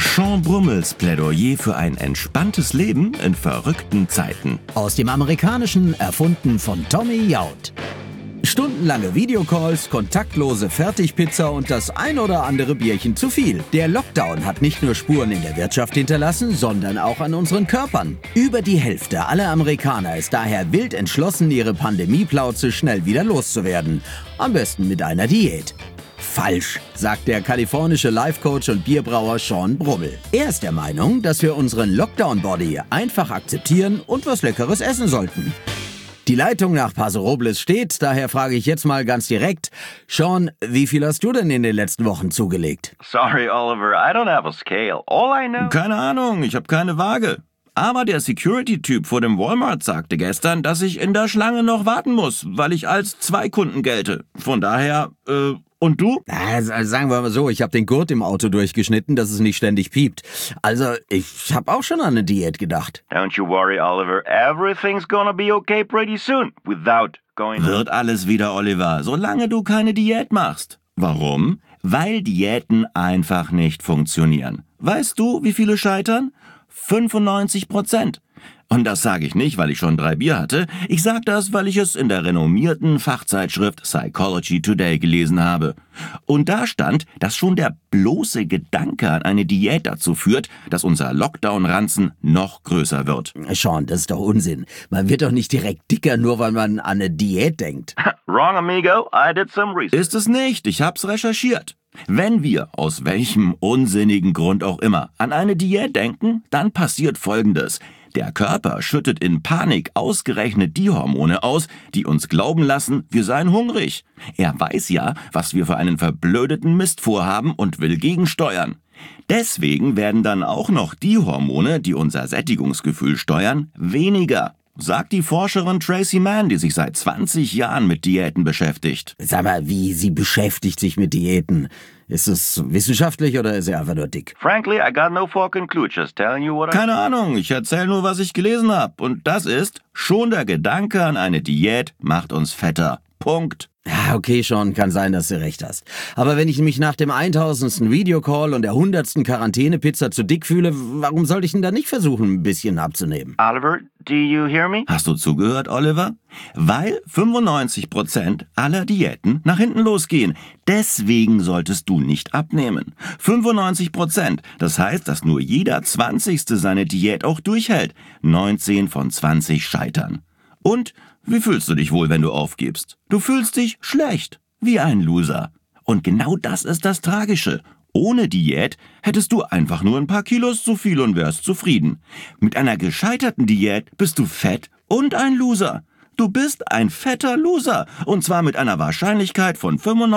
Sean Brummels Plädoyer für ein entspanntes Leben in verrückten Zeiten. Aus dem Amerikanischen, erfunden von Tommy Jaud. Stundenlange Videocalls, kontaktlose Fertigpizza und das ein oder andere Bierchen zu viel. Der Lockdown hat nicht nur Spuren in der Wirtschaft hinterlassen, sondern auch an unseren Körpern. Über die Hälfte aller Amerikaner ist daher wild entschlossen, ihre Pandemieplauze schnell wieder loszuwerden. Am besten mit einer Diät. Falsch, sagt der kalifornische Life-Coach und Bierbrauer Sean Brummel. Er ist der Meinung, dass wir unseren Lockdown-Body einfach akzeptieren und was Leckeres essen sollten. Die Leitung nach Paso Robles steht, daher frage ich jetzt mal ganz direkt. Sean, wie viel hast du denn in den letzten Wochen zugelegt? Sorry, Oliver, I don't have a scale. All I know... Keine Ahnung, ich habe keine Waage. Aber der Security-Typ vor dem Walmart sagte gestern, dass ich in der Schlange noch warten muss, weil ich als Zweikunden gelte. Von daher, und du? Sagen wir mal so, ich habe den Gurt im Auto durchgeschnitten, dass es nicht ständig piept. Also, ich habe auch schon an eine Diät gedacht. Don't you worry, Oliver. Everything's gonna be okay pretty soon. Without going... Wird alles wieder, Oliver, solange du keine Diät machst. Warum? Weil Diäten einfach nicht funktionieren. Weißt du, wie viele scheitern? 95%. Und das sage ich nicht, weil ich schon 3 Bier hatte. Ich sage das, weil ich es in der renommierten Fachzeitschrift Psychology Today gelesen habe. Und da stand, dass schon der bloße Gedanke an eine Diät dazu führt, dass unser Lockdown-Ranzen noch größer wird. Sean, das ist doch Unsinn. Man wird doch nicht direkt dicker, nur weil man an eine Diät denkt. Wrong, amigo. I did some research. Ist es nicht, ich hab's recherchiert. Wenn wir, aus welchem unsinnigen Grund auch immer, an eine Diät denken, dann passiert Folgendes. Der Körper schüttet in Panik ausgerechnet die Hormone aus, die uns glauben lassen, wir seien hungrig. Er weiß ja, was wir für einen verblödeten Mist vorhaben und will gegensteuern. Deswegen werden dann auch noch die Hormone, die unser Sättigungsgefühl steuern, weniger. Sagt die Forscherin Tracy Mann, die sich seit 20 Jahren mit Diäten beschäftigt. Sag mal, wie sie beschäftigt sich mit Diäten? Ist es wissenschaftlich oder ist er einfach nur dick? Frankly, I got no fucking clue. Just telling you what I... Keine Ahnung, ich erzähle nur, was ich gelesen habe. Und das ist, schon der Gedanke an eine Diät macht uns fetter. Punkt. Ja, okay, schon, kann sein, dass du recht hast. Aber wenn ich mich nach dem 1000. Videocall und der 100. Quarantänepizza zu dick fühle, warum sollte ich denn da nicht versuchen, ein bisschen abzunehmen? Oliver, do you hear me? Hast du zugehört, Oliver? Weil 95% aller Diäten nach hinten losgehen. Deswegen solltest du nicht abnehmen. 95%. Das heißt, dass nur jeder 20. seine Diät auch durchhält. 19 von 20 scheitern. Und wie fühlst du dich wohl, wenn du aufgibst? Du fühlst dich schlecht, wie ein Loser. Und genau das ist das Tragische. Ohne Diät hättest du einfach nur ein paar Kilos zu viel und wärst zufrieden. Mit einer gescheiterten Diät bist du fett und ein Loser. Du bist ein fetter Loser, und zwar mit einer Wahrscheinlichkeit von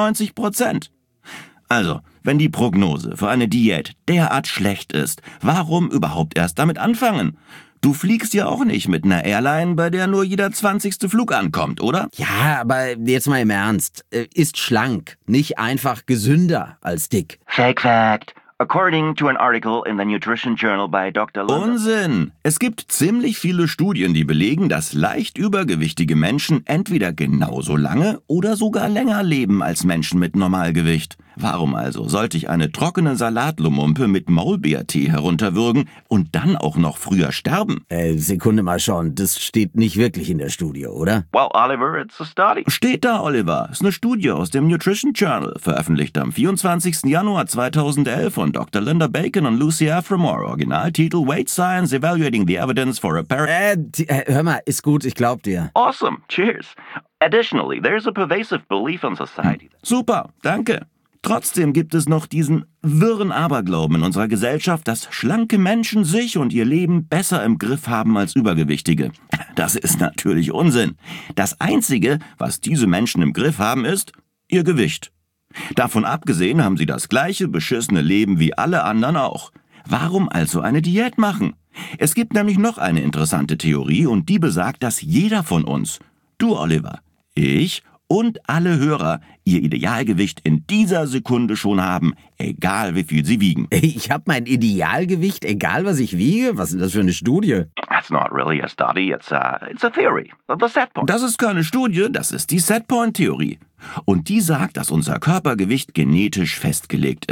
95%. Also, wenn die Prognose für eine Diät derart schlecht ist, warum überhaupt erst damit anfangen? Du fliegst ja auch nicht mit einer Airline, bei der nur jeder 20. Flug ankommt, oder? Ja, aber jetzt mal im Ernst. Ist schlank nicht einfach gesünder als dick? Fake fact. According to an article in the Nutrition Journal by Dr. London... Unsinn! Es gibt ziemlich viele Studien, die belegen, dass leicht übergewichtige Menschen entweder genauso lange oder sogar länger leben als Menschen mit Normalgewicht. Warum also sollte ich eine trockene Salatlumumpe mit Maulbeertee herunterwürgen und dann auch noch früher sterben? Sekunde mal schon, das steht nicht wirklich in der Studie, oder? Well, Oliver, it's a study. Steht da, Oliver. Ist eine Studie aus dem Nutrition Journal, veröffentlicht am 24. Januar 2011 von Dr. Linda Bacon und Lucy Aframore. Originaltitel Weight Science Evaluating the Evidence for a Hör mal, ist gut, ich glaub dir. Awesome. Cheers. Additionally, there's a pervasive belief in society. Super, danke. Trotzdem gibt es noch diesen wirren Aberglauben in unserer Gesellschaft, dass schlanke Menschen sich und ihr Leben besser im Griff haben als Übergewichtige. Das ist natürlich Unsinn. Das Einzige, was diese Menschen im Griff haben, ist ihr Gewicht. Davon abgesehen haben sie das gleiche beschissene Leben wie alle anderen auch. Warum also eine Diät machen? Es gibt nämlich noch eine interessante Theorie und die besagt, dass jeder von uns, du Oliver, ich und alle Hörer ihr Idealgewicht in dieser Sekunde schon haben, egal wie viel sie wiegen. Ich habe mein Idealgewicht, egal was ich wiege? Was ist das für eine Studie? That's not really a study, it's a theory. The set point. Das ist keine Studie, das ist die Setpoint-Theorie. Und die sagt, dass unser Körpergewicht genetisch festgelegt ist.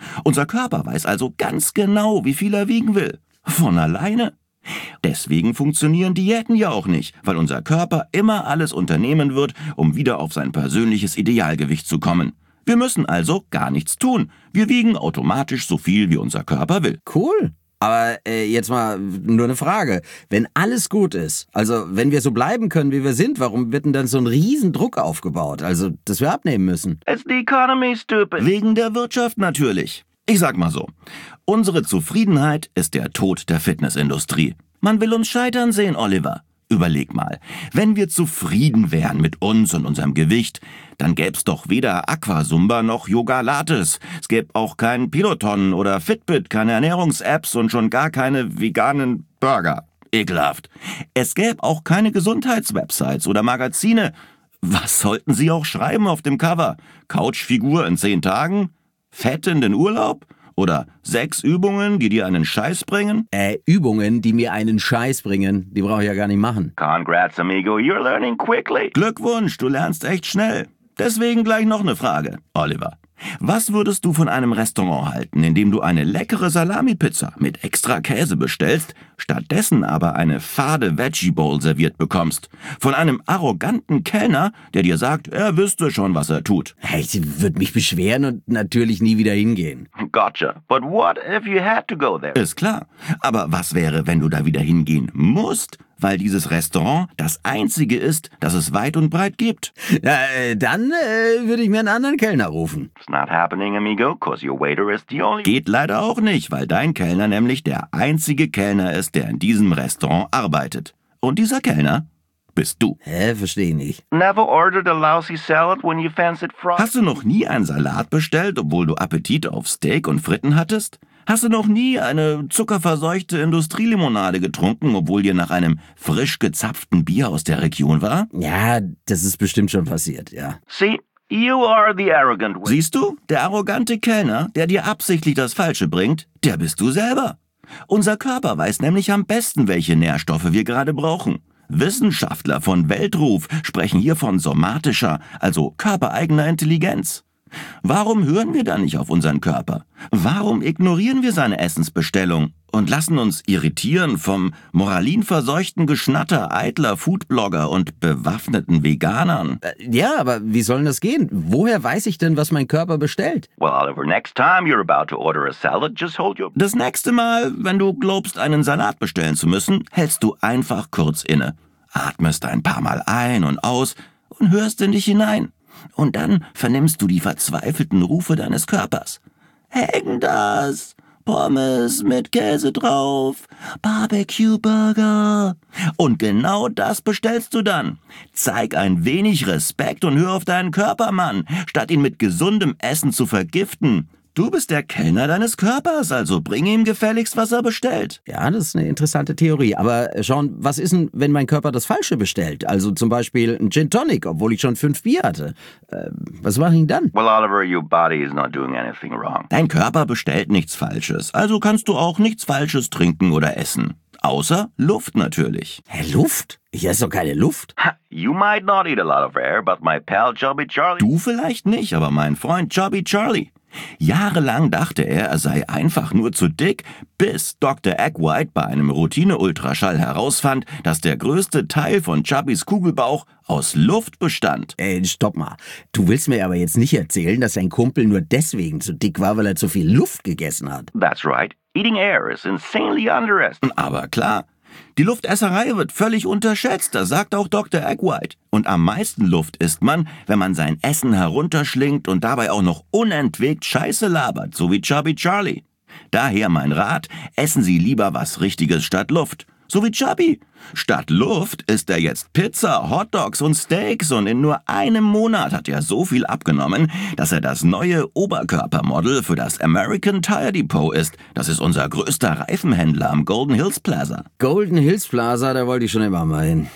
Unser Körper weiß also ganz genau, wie viel er wiegen will. Von alleine. Deswegen funktionieren Diäten ja auch nicht, weil unser Körper immer alles unternehmen wird, um wieder auf sein persönliches Idealgewicht zu kommen. Wir müssen also gar nichts tun. Wir wiegen automatisch so viel, wie unser Körper will. Cool. Aber jetzt mal nur eine Frage. Wenn alles gut ist, also wenn wir so bleiben können, wie wir sind, warum wird denn dann so ein Riesendruck aufgebaut? Also, dass wir abnehmen müssen? It's the economy, stupid. Wegen der Wirtschaft natürlich. Ich sag mal so, unsere Zufriedenheit ist der Tod der Fitnessindustrie. Man will uns scheitern sehen, Oliver. Überleg mal, wenn wir zufrieden wären mit uns und unserem Gewicht, dann gäb's doch weder Aquasumba noch Yoga Lattes. Es gäbe auch keinen Peloton oder Fitbit, keine Ernährungs-Apps und schon gar keine veganen Burger. Ekelhaft. Es gäbe auch keine Gesundheitswebsites oder Magazine. Was sollten sie auch schreiben auf dem Cover? Couchfigur in 10 Tagen? Fett in den Urlaub? Oder 6 Übungen, die dir einen Scheiß bringen? Übungen, die mir einen Scheiß bringen, die brauche ich ja gar nicht machen. Congrats, amigo. You're learning quickly. Glückwunsch, du lernst echt schnell. Deswegen gleich noch eine Frage, Oliver. Was würdest du von einem Restaurant halten, in dem du eine leckere Salami-Pizza mit extra Käse bestellst, stattdessen aber eine fade Veggie-Bowl serviert bekommst? Von einem arroganten Kellner, der dir sagt, er wüsste schon, was er tut. Ich würde mich beschweren und natürlich nie wieder hingehen. Gotcha. But what if you had to go there? Ist klar. Aber was wäre, wenn du da wieder hingehen musst? Weil dieses Restaurant das einzige ist, das es weit und breit gibt. Ja, dann würde ich mir einen anderen Kellner rufen. It's not happening, amigo, cause your waiter is the only... Geht leider auch nicht, weil dein Kellner nämlich der einzige Kellner ist, der in diesem Restaurant arbeitet. Und dieser Kellner bist du. Verstehe nicht. Never ordered a lousy salad when you fancied fries? Hast du noch nie einen Salat bestellt, obwohl du Appetit auf Steak und Fritten hattest? Hast du noch nie eine zuckerverseuchte Industrielimonade getrunken, obwohl dir nach einem frisch gezapften Bier aus der Region war? Ja, das ist bestimmt schon passiert, ja. See, you are the arrogant one. Siehst du, der arrogante Kellner, der dir absichtlich das Falsche bringt, der bist du selber. Unser Körper weiß nämlich am besten, welche Nährstoffe wir gerade brauchen. Wissenschaftler von Weltruf sprechen hier von somatischer, also körpereigener Intelligenz. Warum hören wir da nicht auf unseren Körper? Warum ignorieren wir seine Essensbestellung und lassen uns irritieren vom moralinverseuchten Geschnatter eitler Foodblogger und bewaffneten Veganern? Ja, aber wie soll denn das gehen? Woher weiß ich denn, was mein Körper bestellt? Well, Oliver, next time you're about to order a salad, just hold your... Das nächste Mal, wenn du glaubst, einen Salat bestellen zu müssen, hältst du einfach kurz inne, atmest ein paar Mal ein und aus und hörst in dich hinein. Und dann vernimmst du die verzweifelten Rufe deines Körpers. Häng das! Pommes mit Käse drauf, Barbecue-Burger. Und genau das bestellst du dann. Zeig ein wenig Respekt und hör auf deinen Körper, Mann, statt ihn mit gesundem Essen zu vergiften. Du bist der Kellner deines Körpers, also bring ihm gefälligst, was er bestellt. Ja, das ist eine interessante Theorie. Aber Sean, was ist denn, wenn mein Körper das Falsche bestellt? Also zum Beispiel ein Gin Tonic, obwohl ich schon 5 Bier hatte. Was mache ich dann? Well, Oliver, your body is not doing anything wrong. Dein Körper bestellt nichts Falsches, also kannst du auch nichts Falsches trinken oder essen. Außer Luft natürlich. Luft? Hier ist doch keine Luft. You might not eat a lot of air, but my pal Chubby Charlie... Du vielleicht nicht, aber mein Freund Chubby Charlie. Jahrelang dachte er sei einfach nur zu dick, bis Dr. Egg-White bei einem Routine-Ultraschall herausfand, dass der größte Teil von Chubbys Kugelbauch aus Luft bestand. Stopp mal. Du willst mir aber jetzt nicht erzählen, dass dein Kumpel nur deswegen zu dick war, weil er zu viel Luft gegessen hat. That's right. Eating air is insanely underestimated. Aber klar, die Luftesserei wird völlig unterschätzt, das sagt auch Dr. Egg-White. Und am meisten Luft isst man, wenn man sein Essen herunterschlingt und dabei auch noch unentwegt Scheiße labert, so wie Chubby Charlie. Daher mein Rat, essen Sie lieber was Richtiges statt Luft. So wie Chubby. Statt Luft isst er jetzt Pizza, Hotdogs und Steaks und in nur einem Monat hat er so viel abgenommen, dass er das neue Oberkörpermodel für das American Tire Depot ist. Das ist unser größter Reifenhändler am Golden Hills Plaza. Golden Hills Plaza, da wollte ich schon immer mal hin.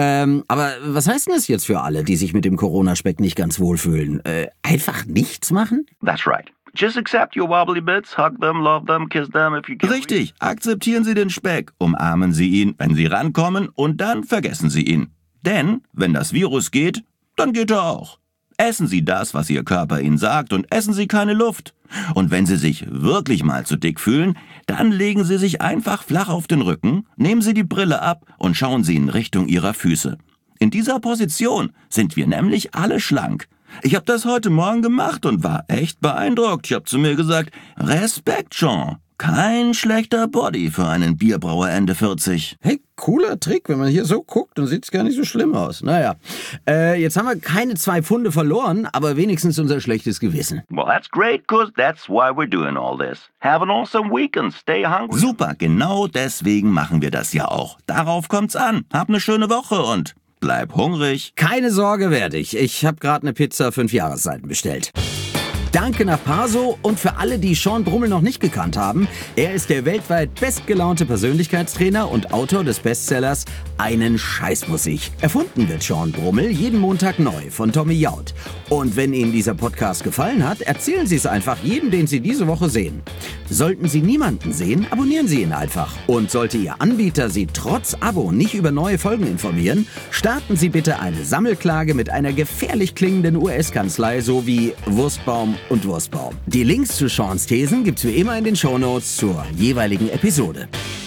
Aber was heißt denn das jetzt für alle, die sich mit dem Corona-Speck nicht ganz wohlfühlen? Einfach nichts machen? That's right. Just accept your wobbly bits, hug them, love them, kiss them if you can. Richtig, akzeptieren Sie den Speck, umarmen Sie ihn, wenn Sie rankommen und dann vergessen Sie ihn. Denn, wenn das Virus geht, dann geht er auch. Essen Sie das, was Ihr Körper Ihnen sagt und essen Sie keine Luft. Und wenn Sie sich wirklich mal zu dick fühlen, dann legen Sie sich einfach flach auf den Rücken, nehmen Sie die Brille ab und schauen Sie in Richtung Ihrer Füße. In dieser Position sind wir nämlich alle schlank. Ich habe das heute Morgen gemacht und war echt beeindruckt. Ich habe zu mir gesagt, Respekt, Jean. Kein schlechter Body für einen Bierbrauer Ende 40. Hey, cooler Trick. Wenn man hier so guckt, dann sieht es gar nicht so schlimm aus. Naja, jetzt haben wir keine 2 Pfunde verloren, aber wenigstens unser schlechtes Gewissen. Well, that's great, cause that's why we're doing all this. Have an awesome week and stay hungry. Super, genau deswegen machen wir das ja auch. Darauf kommt's an. Hab eine schöne Woche und bleib hungrig. Keine Sorge, werde ich. Ich habe gerade eine Pizza 5 Jahreszeiten bestellt. Danke nach Paso und für alle, die Sean Brummel noch nicht gekannt haben. Er ist der weltweit bestgelaunte Persönlichkeitstrainer und Autor des Bestsellers Einen Scheiß muss ich. Erfunden wird Sean Brummel jeden Montag neu von Tommy Jaud. Und wenn Ihnen dieser Podcast gefallen hat, erzählen Sie es einfach jedem, den Sie diese Woche sehen. Sollten Sie niemanden sehen, abonnieren Sie ihn einfach. Und sollte Ihr Anbieter Sie trotz Abo nicht über neue Folgen informieren, starten Sie bitte eine Sammelklage mit einer gefährlich klingenden US-Kanzlei sowie Wurstbaum und Wurstbaum. Die Links zu Seans Thesen gibt's wie immer in den Shownotes zur jeweiligen Episode.